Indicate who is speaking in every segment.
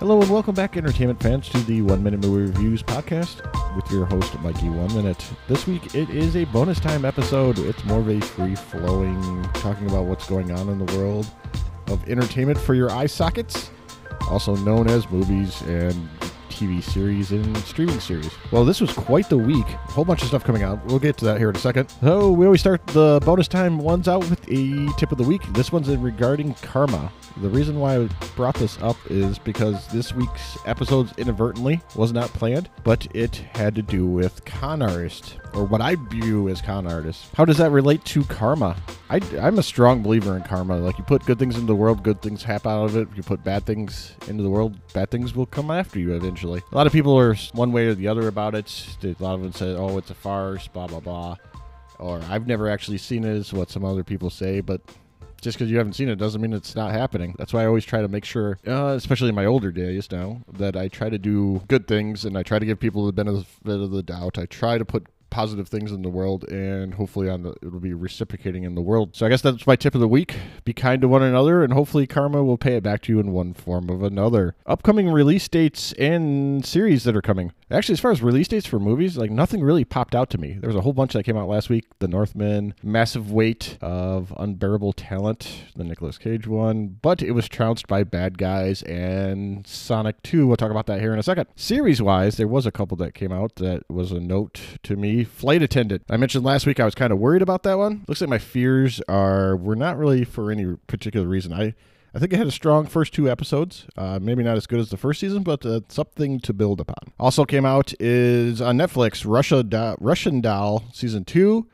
Speaker 1: Hello and welcome back, entertainment fans, to the 1 Minute Movie Reviews podcast with your host, Mikey 1 Minute. This week, it is a bonus time episode. It's more of a free-flowing, talking about what's going on in the world of entertainment for your eye sockets, also known as movies and TV series and streaming series. Well, this was quite the week. A whole bunch of stuff coming out. We'll get to that here in a second. So we always start the bonus time ones out with a tip of the week. This one's regarding karma. The reason why I brought this up is because this week's episodes inadvertently was not planned, but it had to do with con artists, or what I view as con artists. How does that relate to karma? I'm a strong believer in karma. Like, you put good things into the world, good things happen out of it. If you put bad things into the world, bad things will come after you eventually. A lot of people are one way or the other about it. A lot of them say, oh, it's a farce, blah, blah, blah. Or I've never actually seen it, is what some other people say, but just because you haven't seen it doesn't mean it's not happening. That's why I always try to make sure, especially in my older days now, that I try to do good things and I try to give people the benefit of the doubt. I try to put positive things in the world, and hopefully it'll be reciprocating in the world. So I guess that's my tip of the week. Be kind to one another, and hopefully karma will pay it back to you in one form or another. Upcoming release dates and series that are coming. Actually, as far as release dates for movies, like, nothing really popped out to me. There was a whole bunch that came out last week. The Northman, Massive Weight of Unbearable Talent, the Nicolas Cage one, but it was trounced by Bad Guys and Sonic 2. We'll talk about that here in a second. Series-wise, there was a couple that came out that was a note to me. Flight Attendant. I mentioned last week I was kind of worried about that one. Looks like my fears were not really for any particular reason. I think it had a strong first 2 episodes. Maybe not as good as the first season, but something to build upon. Also came out is on Netflix, Russian Doll Season 2.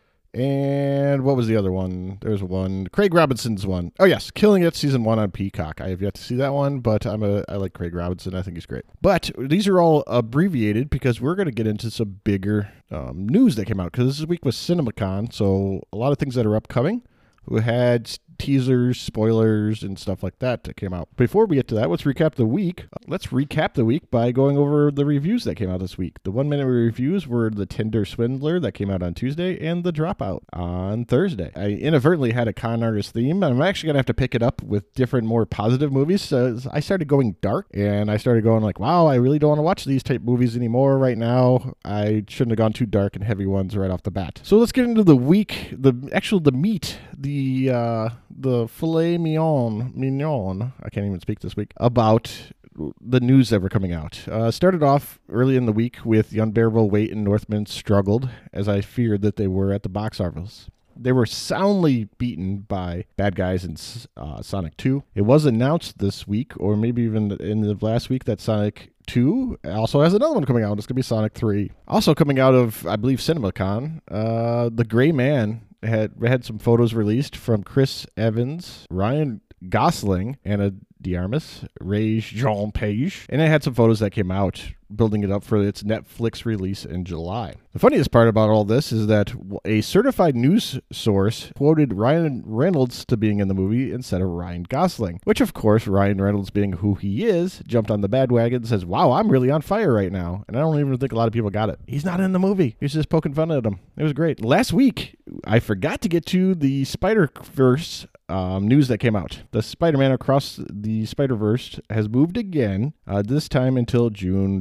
Speaker 1: And what was the other one? There's one. Craig Robinson's one. Oh, yes. Killing It Season 1 on Peacock. I have yet to see that one, but I like Craig Robinson. I think he's great. But these are all abbreviated because we're going to get into some bigger news that came out, because this week was CinemaCon, so a lot of things that are upcoming. We had teasers, spoilers, and stuff like that came out. Before we get to that, let's recap the week. Let's recap the week by going over the reviews that came out this week. The 1 minute reviews were The Tinder Swindler that came out on Tuesday and The Dropout on Thursday. I inadvertently had a con artist theme, and I'm actually going to have to pick it up with different, more positive movies. So I started going dark, and I started going like, wow, I really don't want to watch these type movies anymore right now. I shouldn't have gone too dark and heavy ones right off the bat. So let's get into the week, the meat, the filet mignon, I can't even speak this week, about the news that were coming out. Started off early in the week with The Unbearable Weight and Northman struggled, as I feared that they were at the box office. They were soundly beaten by Bad Guys and Sonic 2. It was announced this week, or maybe even in the last week, that Sonic 2 also has another one coming out. It's going to be Sonic 3. Also coming out of, I believe, CinemaCon, The Gray Man had some photos released from Chris Evans, Ryan Gosling, Anna de Armas, Jean Page, and it had some photos that came out building it up for its Netflix release in July. The funniest part about all this is that a certified news source quoted Ryan Reynolds to being in the movie instead of Ryan Gosling, which of course Ryan Reynolds, being who he is, jumped on the bandwagon and says, wow, I'm really on fire right now. And I don't even think a lot of people got it. He's not in the movie. He's just poking fun at him. It was great. Last week, I forgot to get to the Spider-Verse news that came out. The Spider-Man Across the Spider-Verse has moved again, this time until June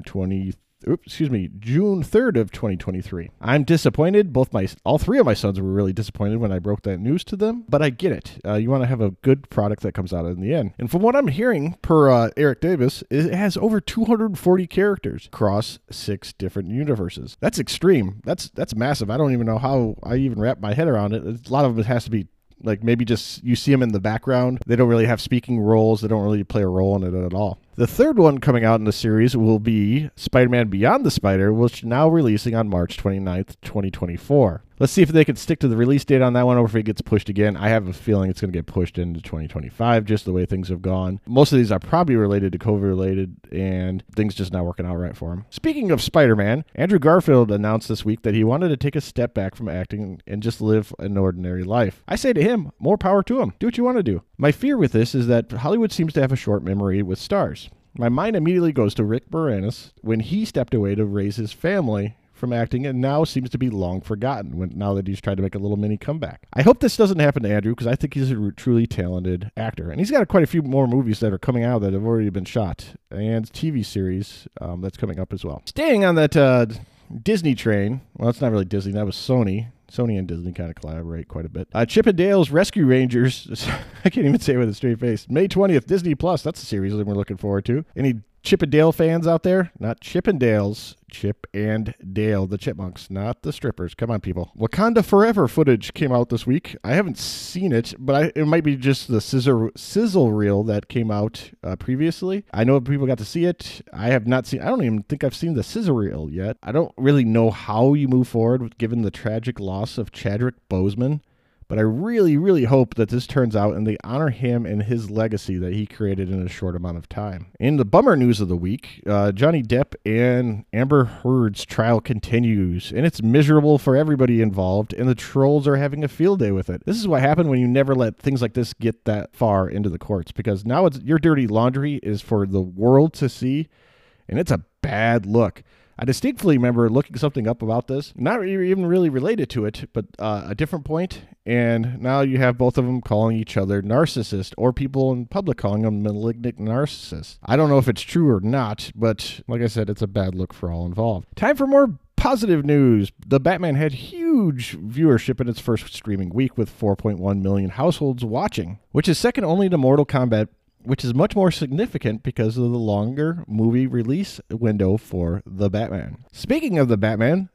Speaker 1: 3rd of 2023. I'm disappointed. All 3 of my sons were really disappointed when I broke that news to them, but I get it. You want to have a good product that comes out in the end. And from what I'm hearing, per Eric Davis, it has over 240 characters across 6 different universes. That's extreme. That's massive. I don't even know how I even wrap my head around it. A lot of it has to be like maybe just you see them in the background. They don't really have speaking roles. They don't really play a role in it at all. The third one coming out in the series will be Spider-Man Beyond the Spider, which is now releasing on March 29th, 2024. Let's see if they can stick to the release date on that one or if it gets pushed again. I have a feeling it's going to get pushed into 2025, just the way things have gone. Most of these are probably related to COVID-related, and things just not working out right for him. Speaking of Spider-Man, Andrew Garfield announced this week that he wanted to take a step back from acting and just live an ordinary life. I say to him, more power to him. Do what you want to do. My fear with this is that Hollywood seems to have a short memory with stars. My mind immediately goes to Rick Moranis when he stepped away to raise his family from acting and now seems to be long forgotten now that he's tried to make a little mini comeback. I hope this doesn't happen to Andrew because I think he's a truly talented actor. And he's got quite a few more movies that are coming out that have already been shot and TV series that's coming up as well. Staying on that Disney train, well, it's not really Disney, that was Sony. Sony and Disney kind of collaborate quite a bit. Chip 'n Dale's Rescue Rangers, I can't even say it with a straight face. May 20th, Disney Plus, that's a series that we're looking forward to. Any Chip 'n Dale fans out there? Not Chip 'n Dale's, Chip and Dale, the chipmunks, not the strippers. Come on, people. Wakanda Forever footage came out this week. I haven't seen it, but it might be just the sizzle reel that came out previously. I know people got to see it. I have not seen. I don't even think I've seen the sizzle reel yet. I don't really know how you move forward given the tragic loss of Chadwick Boseman. But I really, really hope that this turns out and they honor him and his legacy that he created in a short amount of time. In the bummer news of the week, Johnny Depp and Amber Heard's trial continues, and it's miserable for everybody involved, and the trolls are having a field day with it. This is what happened when you never let things like this get that far into the courts, because now your dirty laundry is for the world to see, and it's a bad look. I distinctly remember looking something up about this, not even really related to it, but a different point, and now you have both of them calling each other narcissist, or people in public calling them malignant narcissists. I don't know if it's true or not, but like I said, it's a bad look for all involved. Time for more positive news. The Batman had huge viewership in its first streaming week with 4.1 million households watching, which is second only to Mortal Kombat, which is much more significant because of the longer movie release window for The Batman. Speaking of The Batman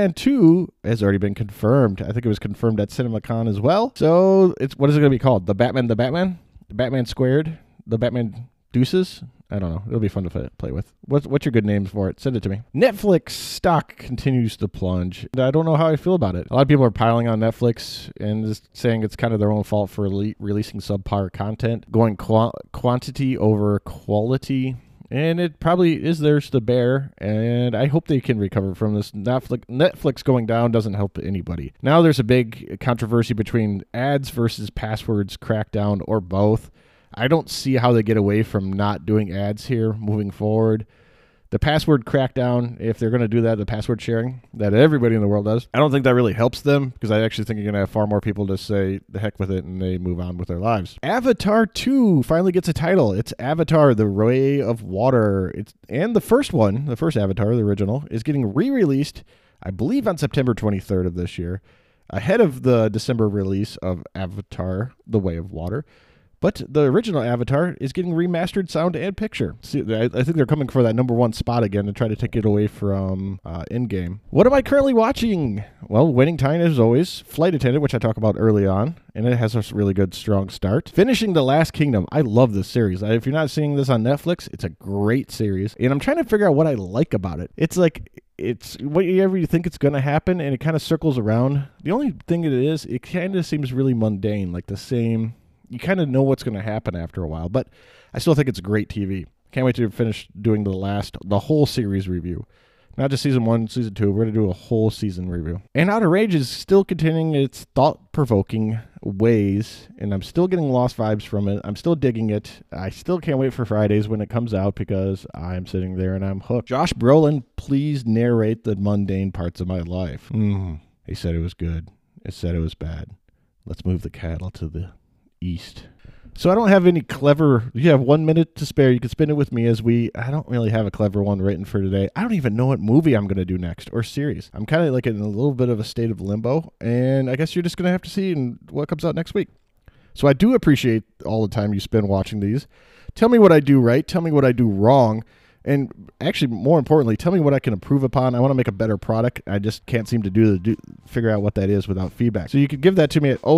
Speaker 1: 2 has already been confirmed. I think it was confirmed at CinemaCon as well. So what is it going to be called? The Batman? The Batman Squared? The Batman Deuces? I don't know. It'll be fun to play with. What's your good names for it? Send it to me. Netflix stock continues to plunge. I don't know how I feel about it. A lot of people are piling on Netflix and just saying it's kind of their own fault for releasing subpar content, going quantity over quality. And it probably is theirs to bear, and I hope they can recover from this. Netflix going down doesn't help anybody. Now there's a big controversy between ads versus passwords crackdown, or both. I don't see how they get away from not doing ads here moving forward. The password crackdown, if they're going to do that, the password sharing that everybody in the world does, I don't think that really helps them, because I actually think you're going to have far more people just say the heck with it and they move on with their lives. Avatar 2 finally gets a title. It's Avatar: The Way of Water. And the first one, the first Avatar, the original, is getting re-released, I believe, on September 23rd of this year, ahead of the December release of Avatar: The Way of Water. But the original Avatar is getting remastered sound and picture. See, I think they're coming for that #1 spot again and try to take it away from Endgame. What am I currently watching? Well, Winning Time, as always. Flight Attendant, which I talk about early on, and it has a really good, strong start. Finishing The Last Kingdom. I love this series. If you're not seeing this on Netflix, it's a great series. And I'm trying to figure out what I like about it. It's whatever you think it's going to happen, and it kind of circles around. The only thing it kind of seems really mundane, like the same. You kind of know what's going to happen after a while, but I still think it's great TV. Can't wait to finish doing the whole series review. Not just season 1, season 2. We're going to do a whole season review. And Outer Range is still continuing its thought-provoking ways, and I'm still getting Lost vibes from it. I'm still digging it. I still can't wait for Fridays when it comes out because I'm sitting there and I'm hooked. Josh Brolin, please narrate the mundane parts of my life. He said it was good. It said it was bad. Let's move the cattle to the east. So I don't have any clever. You have 1 minute to spare. You can spend it with me I don't really have a clever one written for today. I don't even know what movie I'm going to do next or series. I'm kind of like in a little bit of a state of limbo, and I guess you're just going to have to see what comes out next week. So I do appreciate all the time you spend watching these. Tell me what I do right. Tell me what I do wrong. And actually, more importantly, tell me what I can improve upon. I want to make a better product. I just can't seem to figure out what that is without feedback. So you can give that to me at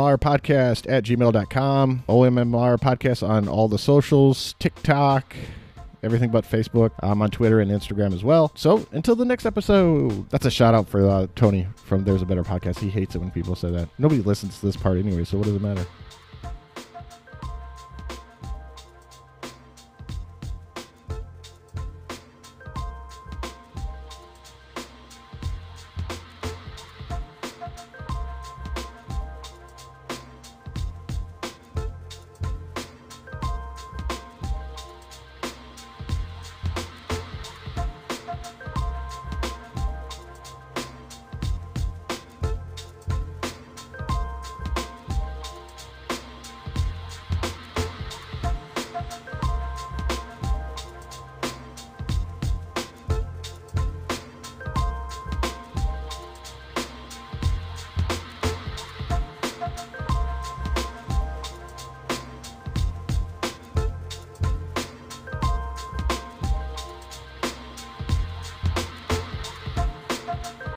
Speaker 1: ommrpodcast@gmail.com. OMMR Podcast on all the socials, TikTok, everything but Facebook. I'm on Twitter and Instagram as well. So until the next episode, that's a shout out for Tony from There's a Better Podcast. He hates it when people say that. Nobody listens to this part anyway, so what does it matter?